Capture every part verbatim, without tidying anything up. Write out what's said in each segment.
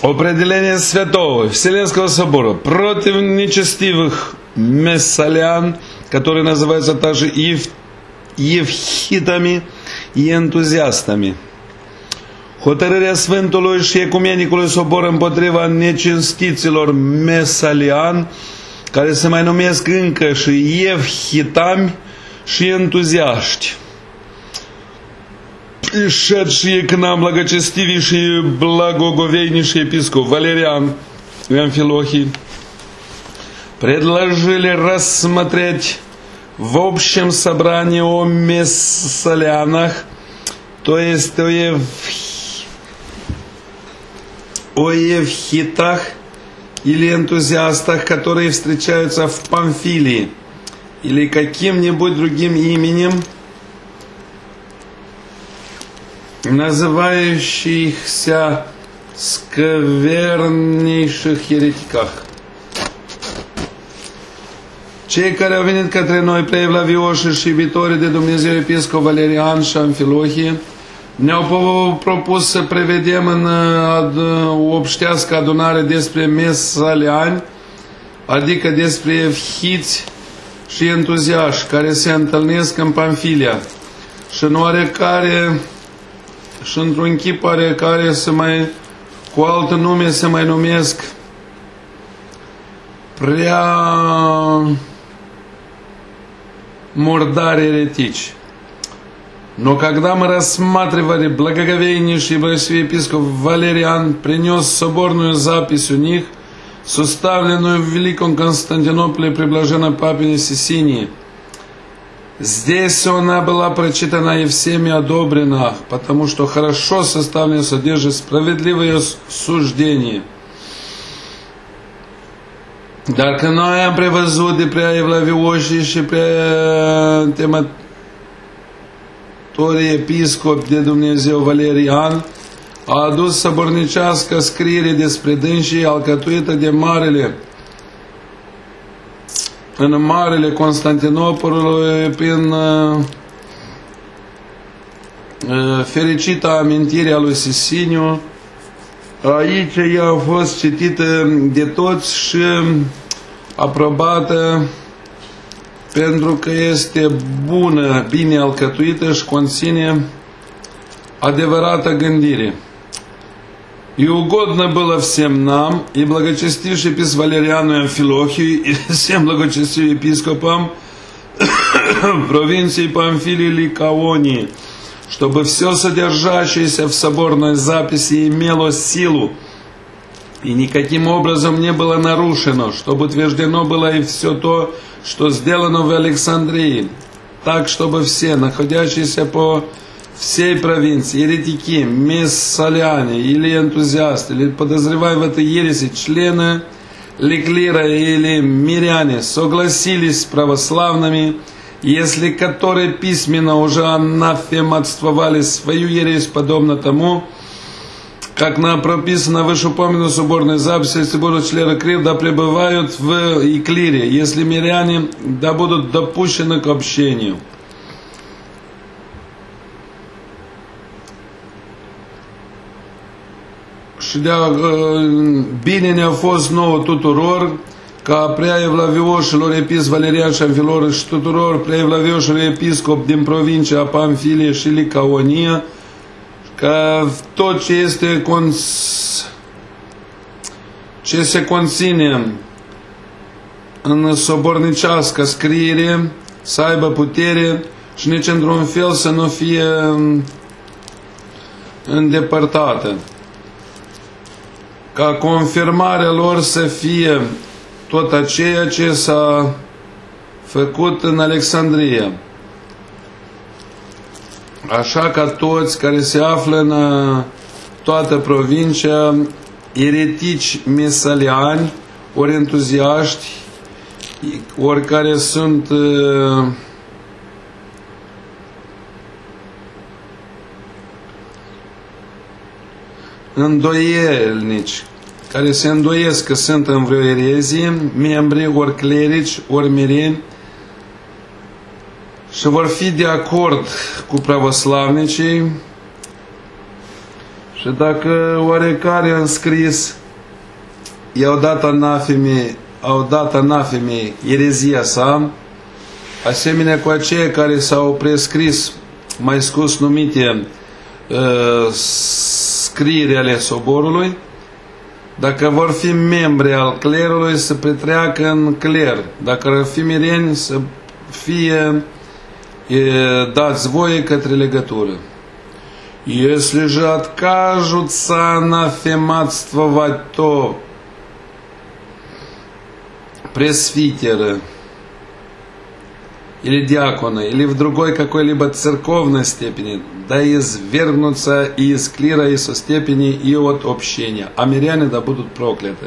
Определение Святого Вселенского Собора против нечестивых мессалян, которые называются также ев... евхитами и энтузиастами. Hotărârea Sfântului și Ecumenicului Sobor împotriva necinstiților mesalian, care se mai numesc încă și evhitami și entuziaști. Пришедшие к нам благочестивейший и благоговейнейший епископ Валериан и Амфилохий предложили рассмотреть в общем собрании о мессалянах, то есть о, ев... о евхитах или энтузиастах, которые встречаются в Памфилии или каким-нибудь другим именем, называющихся сквернейших еретиках. Cei care au venit către noi, preevlavioși și iubitorii de Dumnezeu episcop Valerian și Amfilohie, ne-au propus să prevedem în ad, obștească adunare despre mesaliani, adică despre evhiți și entuziași care se întâlnesc în Pamfilia și în oarecare și într-un chip oarecare se mai, cu alt nume se mai numesc prea мурдари еретичи. Но когда мы рассматривали, благоговейнейший епископ Валериан принес соборную запись у них, составленную в Великом Константинополе при блаженной Папине Сисинии. Здесь она была прочитана и всеми одобрена, потому что хорошо составлено содержит справедливое суждение. Dacă noi am prevăzut de prea evlavioși și prea temătorii episcop de Dumnezeu Valerian, a adus săbornicească scriere despre dânsii alcătuită de marele în marele Constantinopolului prin uh, fericită amintire a lui Sisiniu. Aici ea a fost citită de toți și aprobată pentru că este bună, bine alcătuită și conține adevărată gândire. И угодно было всем нам, и благочестивший епископ Валериану и Амфилохию, и всем благочестивым епископам провинции Памфилии и Ликаонии, чтобы все содержащееся в соборной записи имело силу и никаким образом не было нарушено, чтобы утверждено было и все то, что сделано в Александрии, так, чтобы все, находящиеся по всей провинции, еретики, мессаляне или энтузиасты, или подозревая в этой ереси члены ликлира или миряне, согласились с православными, если которые письменно уже анафематствовали свою ересь, подобно тому, как нам прописано в вышеупомянутой соборной записи, если будут члены клира, да пребывают в иклире, если миряне, да будут допущены к общению. Și de bine ne-a fost nouă tuturor, ca preevlavioșilor episcop Valerian și Amfilor și tuturor preevlavioșilor episcop din provincia Pamfilie și Licaonia, ca tot ce este cons... ce se conține în sobornicească scriere să aibă putere și nici într-un fel să nu fie îndepărtată. Ca confirmarea lor să fie tot aceea ce s-a făcut în Alexandria. Așa ca toți care se află în toată provincia, eretici mesaliani, ori entuziaști, ori care sunt uh, îndoielnici, care se îndoiesc că sunt în vreo erezie, membri, ori clerici, ori mireni, și vor fi de acord cu pravoslavnicii Și dacă oarecare înscris i-au dat anafemei, au dat anafemei erezia sa, asemenea cu aceia care s-au prescris, mai scos numite uh, scriere ale soborului, dacă vor fi membri al clerului, să petreacă în cler. Dacă vor fi mireni, să fie e, dați voie către legătură. Если же откажутся анафематствовать, то пресвитеры или диаконы, или в другой какой-либо церковной степени, да извергнутся и из клира, и со степени, и от общения, а миряне да будут прокляты.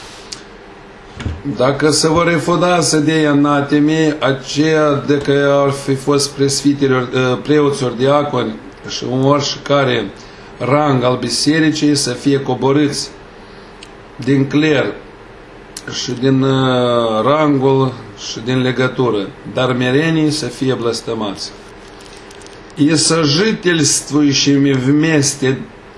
Dacă se vor refuda să dea anatemei, aceea de că ar fi fost presviteri, preoți ori diaconi și oricare rang al bisericii să fie coborâți din cler și din rangul și din legătură, dar mirenii să fie blăstămați. И сожительствующими вместе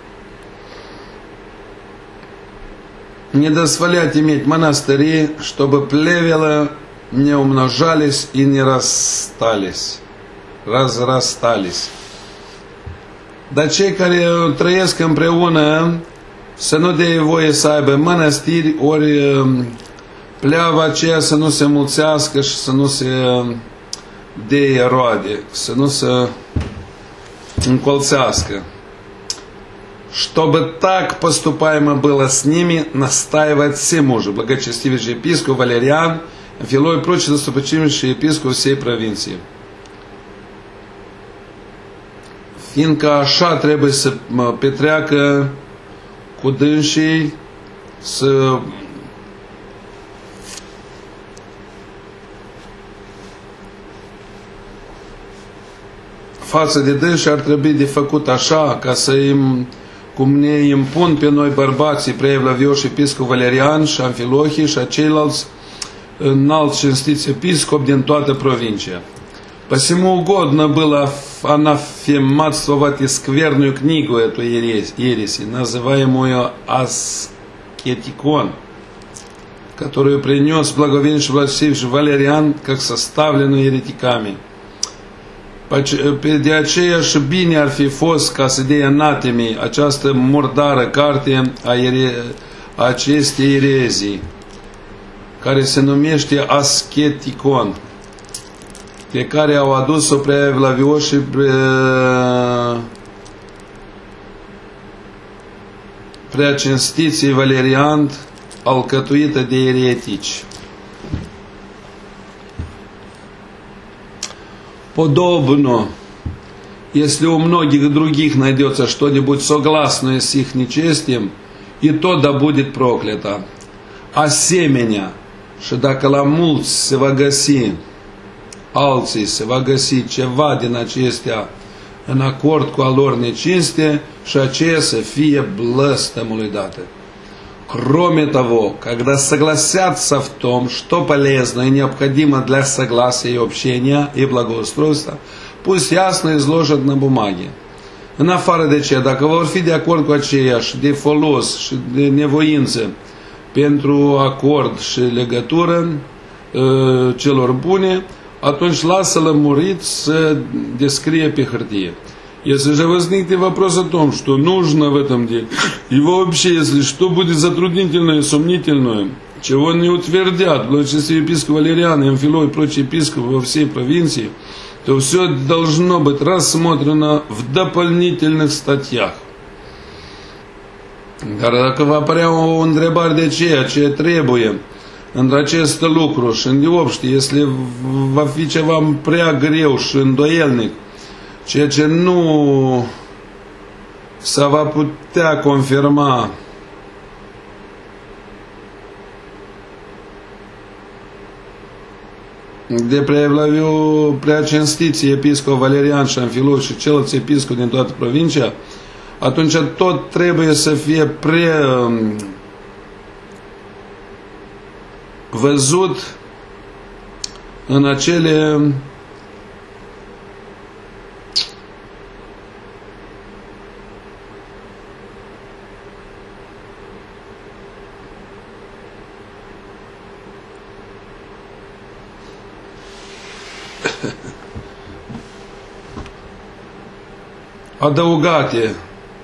не дозволять иметь монастыри, чтобы плевела не умножались и не расстались, разрастались. Dar cei care trăiesc împreună să nu dea voie să aibă mănăstiri, ori pleava aceea să nu se mulțească și să nu se dea roade, să nu se încolțească. Чтобы так поступаемо было с ними, настаивает все мужи, благочестивейший епископ Валериан, Филой и прочие достопочтимейшие епископы всей провинции. Fiindcă așa trebuie să petreacă cu dânsii, să față de dânsii ar trebui de făcut așa, ca să îi, cum ne impun pe noi bărbații preevlavioși episcop Valerian și Amfilohii și a ceilalți înalți cinstiți episcopi din toată provincia. Посему угодно было анафематствовать и скверную книгу эту ереси, называемую Аскетикон, которую принес благовейнейший Владимир Валериан, как составленную еретиками. De aceea și bine ar fi fost ca să dea anatemii această murdară carte a, ere, a acestei erezii, care se numește Asketicon, pe care au adus-o prea evlavioși prea cinstiții Valerian, alcătuită de eretici. Подобно, если у многих других найдется что-нибудь согласное с их нечестием, и то да будет проклято. Asemenea, și dacă la mulți se va găsi, alții se va găsi ceva din acestea în acord cu a lor necinste, și aceea să fie blăstămului dată. Кроме того, когда согласятся в том, что полезно и необходимо для согласия и общения и благоустройства, пусть ясно изложат на бумаге. În afară de ce, dacă vor fi de acord cu aceea și de folos și de nevoință pentru acord și legătură uh, celor bune, atunci lasă lămurit să descrie pe hârtie. Если же возникнет вопрос о том, что нужно в этом деле, и вообще, если что будет затруднительное и сомнительное, чего не утвердят благочестивый епископ Валериан и Амфилой и прочие епископы во всей провинции, то все должно быть рассмотрено в дополнительных статьях. Dar dacă va apărea o întrebare de ceea ce trebuie între aceste lucruri și îndeopște, если va fi ceva prea greu și îndoielnic, ceea ce nu se va putea confirma de preevlaviu prea cinstiții episcop Valerian și Amfilou și ceilalți episcopi din toată provincia, atunci tot trebuie să fie pre văzut în acele adăugate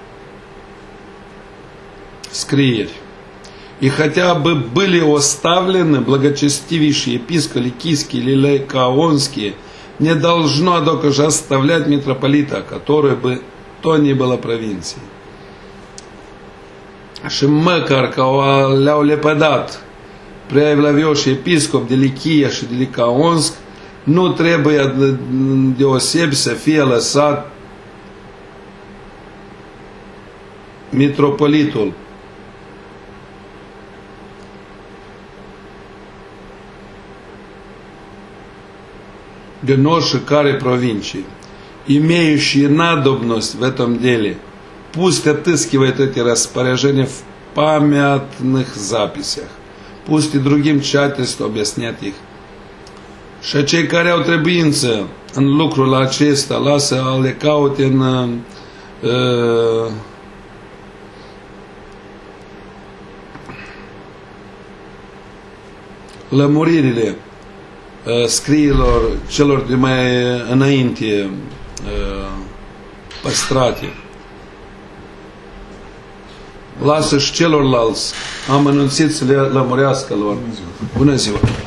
scrieri. И хотя бы были оставлены благочестивейшие епископы ликийские или ликаонские, не должно, однако же, оставлять митрополита, который бы то ни было провинции. Și măcar că le-au lepădat prea evlavioși episcop de Lichia și de Licaonsk, nu trebuie deosebi să fie lăsat mitropolitul. De ноши care провинции, имеющие надобность в этом деле, пусть отыскивают эти распоряжения в памятных записях. Пусть и другим тщательством объяснят их. Și cei care au trebuință în lucrul acesta, lasă le caute în uh, lămuririle uh, scriilor celor de mai înainte uh, păstrate. Lasă și celorlalți amănunțiți să le lămurească lor. Bună ziua!